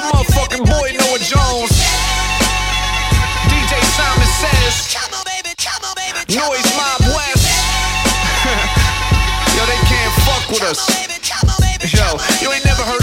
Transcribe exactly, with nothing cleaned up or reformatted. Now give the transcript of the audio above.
your motherfucking boy Noah Jones. D J Simon Says, Noise Mob West. Yo, they can't fuck with us. Yo, you ain't never heard